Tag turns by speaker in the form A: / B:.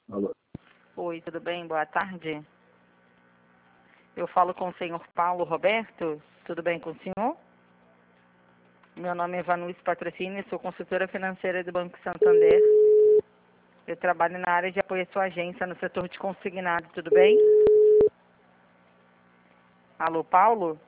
A: Alô.
B: Oi, tudo bem? Boa tarde. Eu falo com o senhor Paulo Roberto. Tudo bem com o senhor? Meu nome é Vanucci Patrocínio, sou consultora financeira do Banco Santander. Eu trabalho na área de apoio à sua agência no setor de consignado, tudo bem? Alô, Paulo?